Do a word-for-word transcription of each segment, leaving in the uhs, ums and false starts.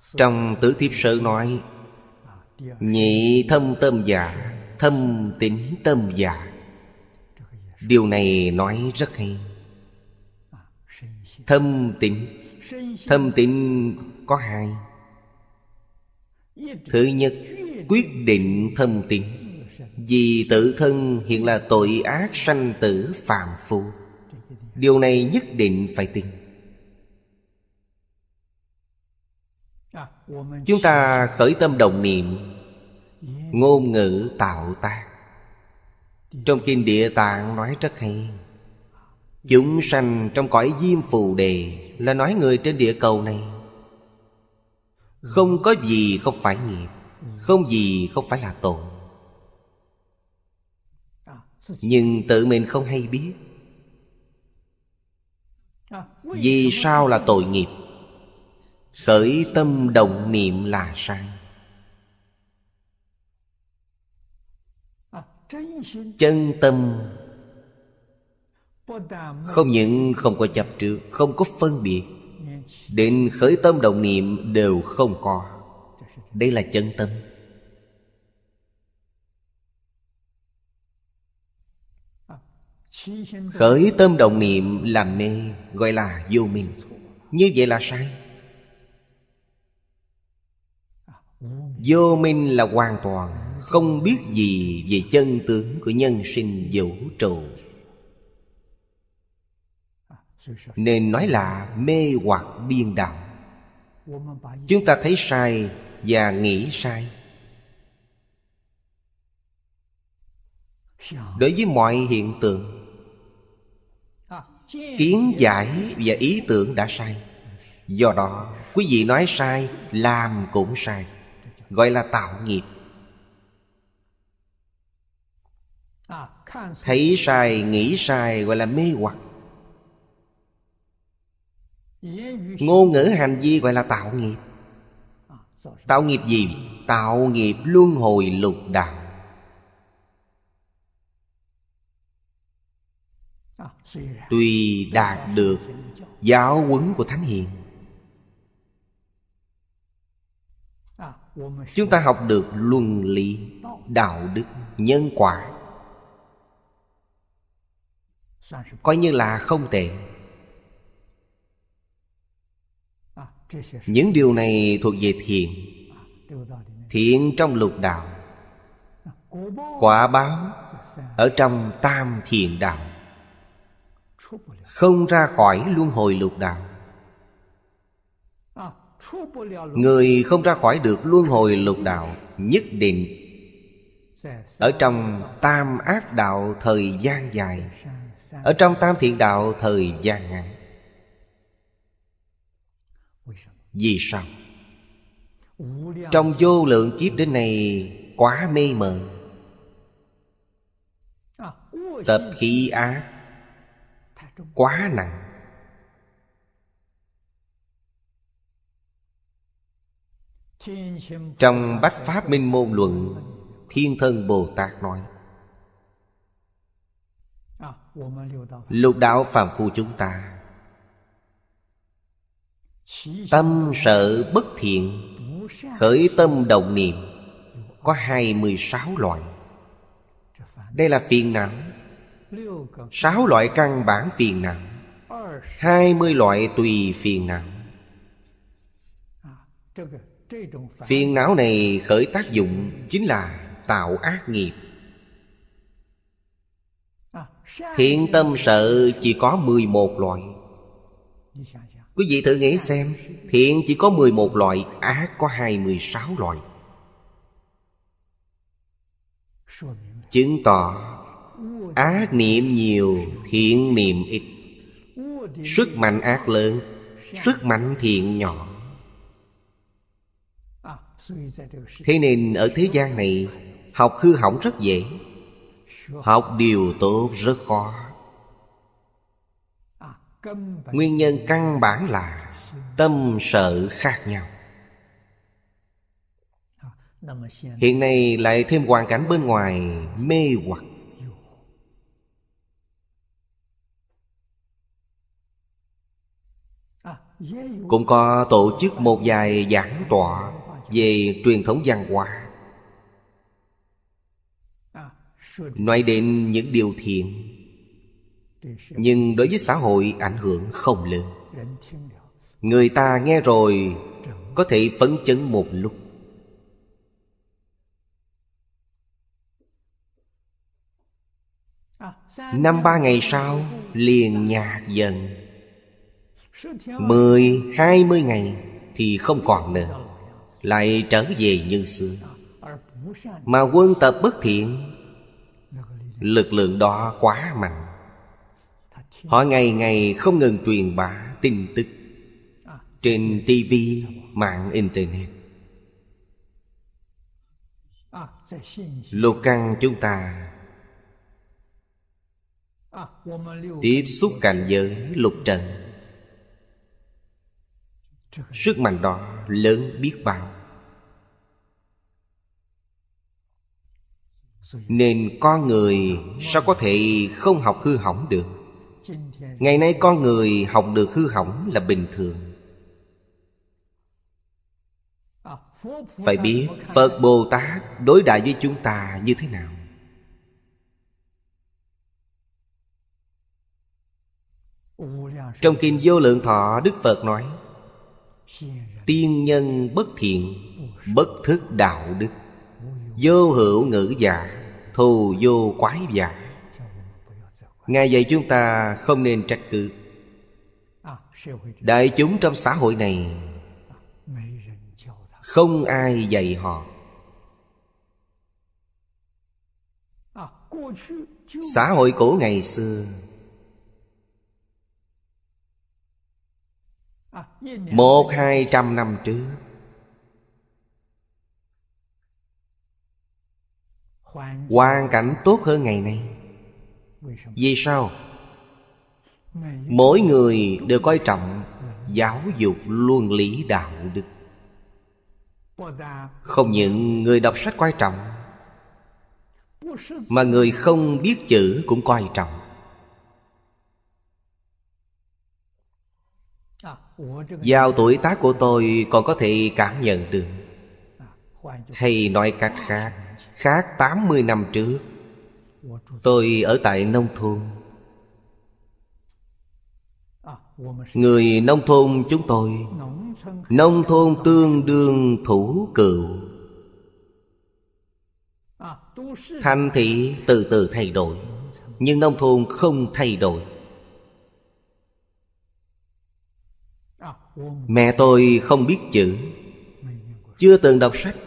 Trong Tứ Thiếp Sớ nói: nhị thâm tâm dạ, thâm tín tâm dạ. Điều này nói rất hay. Thâm tín. Thâm tín có hai. Thứ nhất, quyết định thâm tín, vì tự thân hiện là tội ác sanh tử phàm phu. Điều này nhất định phải tin. Chúng ta khởi tâm động niệm, ngôn ngữ tạo tác. Trong Kinh Địa Tạng nói rất hay: chúng sanh trong cõi Diêm Phù Đề, là nói người trên địa cầu này, không có gì không phải nghiệp, không gì không phải là tội. Nhưng tự mình không hay biết. Vì sao là tội nghiệp? Khởi tâm động niệm là sai. Chân tâm không những không có chấp trước, không có phân biệt, đến khởi tâm động niệm đều không có. Đây là chân tâm. Khởi tâm động niệm làm mê, gọi là vô minh. Như vậy là sai. Vô minh là hoàn toàn không biết gì về chân tướng của nhân sinh vũ trụ, nên nói là mê hoặc điên đảo. Chúng ta thấy sai và nghĩ sai. Đối với mọi hiện tượng, kiến giải và ý tưởng đã sai. Do đó quý vị nói sai, làm cũng sai, gọi là tạo nghiệp. Thấy sai, nghĩ sai gọi là mê hoặc. Ngôn ngữ hành vi gọi là tạo nghiệp. Tạo nghiệp gì? Tạo nghiệp luân hồi lục đạo. Tuy đạt được giáo huấn của Thánh Hiền, chúng ta học được luân lý, đạo đức, nhân quả, coi như là không tệ. Những điều này thuộc về thiện. Thiện trong lục đạo, quả báo ở trong tam thiện đạo. Không ra khỏi luân hồi lục đạo. Người không ra khỏi được luân hồi lục đạo, nhất định ở trong tam ác đạo thời gian dài, ở trong tam thiện đạo thời gian ngắn. Vì sao? Trong vô lượng kiếp đến nay quá mê mờ. Tập khí ác quá nặng. Trong Bách Pháp Minh Môn Luận, Thiên Thân Bồ Tát nói: lục đạo phàm phu chúng ta, tâm sợ bất thiện, khởi tâm động niệm, có hai mươi sáu loại. Đây là phiền não. Sáu loại căn bản phiền não, hai mươi loại tùy phiền não. Phiền não này khởi tác dụng chính là tạo ác nghiệp. Thiện tâm sợ chỉ có mười một loại. Quý vị thử nghĩ xem, thiện chỉ có mười một loại, ác có hai mươi sáu loại. Chứng tỏ ác niệm nhiều, thiện niệm ít. Sức mạnh ác lớn, sức mạnh thiện nhỏ. Thế nên ở thế gian này, học hư hỏng rất dễ, học điều tốt rất khó. Nguyên nhân căn bản là tâm sợ khác nhau. Hiện nay lại thêm hoàn cảnh bên ngoài mê hoặc. cũng có tổ chức một vài giảng tọa về truyền thống văn hóa, nói đến những điều thiện, nhưng đối với xã hội ảnh hưởng không lớn. Người ta nghe rồi có thể phấn chấn một lúc. Năm ba ngày sau liền nhạt dần. Mười, hai mươi ngày thì không còn nữa, lại trở về như xưa. Mà quân tập bất thiện, lực lượng đó quá mạnh. Họ ngày ngày không ngừng truyền bá tin tức trên ti vi, mạng Internet. Lục căn chúng ta tiếp xúc cảnh giới lục trần, sức mạnh đó lớn biết bao. Nên con người sao có thể không học hư hỏng được? Ngày nay con người học được hư hỏng là bình thường. Phải biết Phật Bồ Tát đối đãi với chúng ta như thế nào. Trong Kinh Vô Lượng Thọ, Đức Phật nói: tiên nhân bất thiện, bất thức đạo đức, vô hữu ngữ giả, thù vô quái giả. Ngài dạy chúng ta không nên trách cứ. Đại chúng trong xã hội này không ai dạy họ. Xã hội cổ ngày xưa, một hai trăm năm trước, hoàn cảnh tốt hơn ngày nay. Vì sao? Mỗi người đều coi trọng giáo dục luân lý đạo đức. Không những người đọc sách coi trọng, mà người không biết chữ cũng coi trọng. Vào tuổi tác của tôi còn có thể cảm nhận được. Hay nói cách khác, khác tám mươi năm trước, tôi ở tại nông thôn. Người nông thôn chúng tôi, nông thôn tương đương thủ cựu. Thành thị từ từ thay đổi, nhưng nông thôn không thay đổi. Mẹ tôi không biết chữ, chưa từng đọc sách,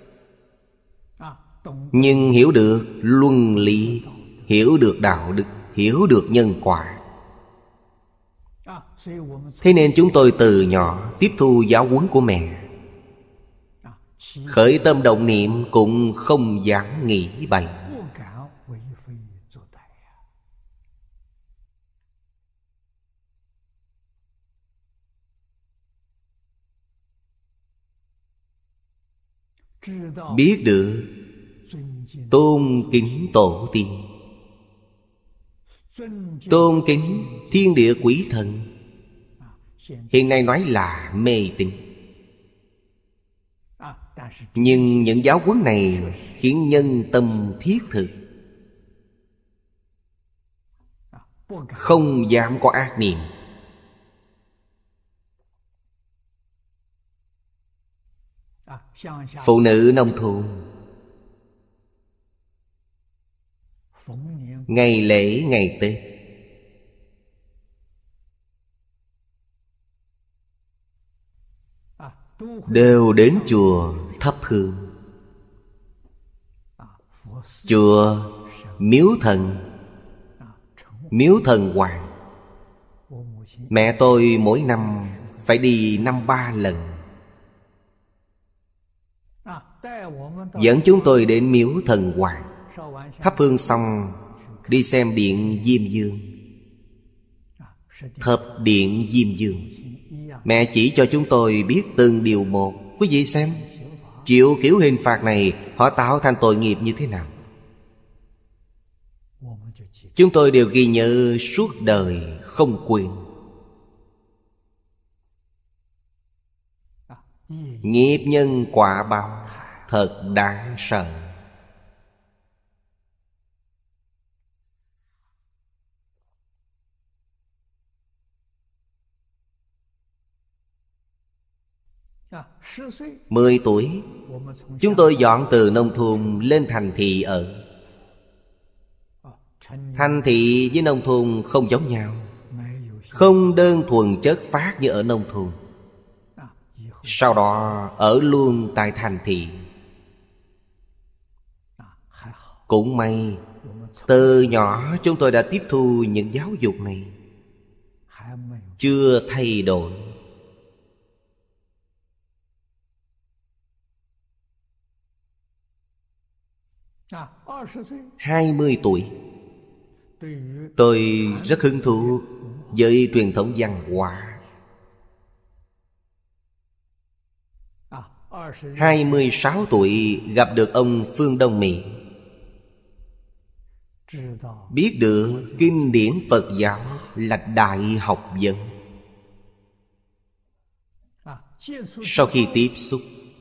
nhưng hiểu được luân lý, hiểu được đạo đức, hiểu được nhân quả. Thế nên chúng tôi từ nhỏ tiếp thu giáo huấn của mẹ. Khởi tâm động niệm cũng không dám nghĩ bậy. Biết được tôn kính tổ tiên, tôn kính thiên địa quỷ thần. Hiện nay nói là mê tín, nhưng những giáo huấn này khiến nhân tâm thiết thực, không dám có ác niệm. Phụ nữ nông thôn, ngày lễ ngày Tết, đều đến chùa thắp hương. Chùa, miếu thần, miếu thần hoàng. Mẹ tôi mỗi năm phải đi năm ba lần, dẫn chúng tôi đến miếu thần hoàng. Thắp hương xong đi xem điện Diêm Dương. Thập điện Diêm Dương, mẹ chỉ cho chúng tôi biết từng điều một. Quý vị xem, chịu kiểu hình phạt này, họ tạo thành tội nghiệp như thế nào. Chúng tôi đều ghi nhớ suốt đời không quên. Nghiệp nhân quả báo thật đáng sợ. Mười tuổi, chúng tôi dọn từ nông thôn lên thành thị ở. Thành thị với nông thôn không giống nhau, không đơn thuần chất phát như ở nông thôn. Sau đó ở luôn tại thành thị. Cũng may, từ nhỏ chúng tôi đã tiếp thu những giáo dục này, chưa thay đổi. Hai mươi tuổi, tôi rất hứng thú với truyền thống văn hóa. Hai mươi sáu tuổi gặp được ông Phương Đông Mỹ, biết được kinh điển Phật giáo là đại học vấn. Sau khi tiếp xúc,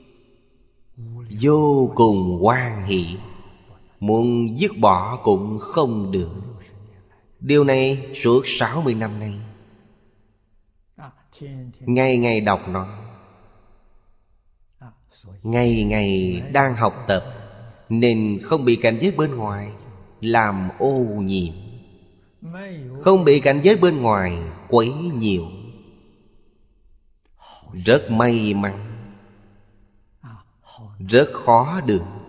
vô cùng hoan hỷ, muốn dứt bỏ cũng không được. Điều này suốt sáu mươi năm nay, ngày ngày đọc nó, ngày ngày đang học tập, nên không bị cảnh giới bên ngoài làm ô nhiễm, không bị cảnh giới bên ngoài quấy nhiều. Rất may mắn, rất khó được.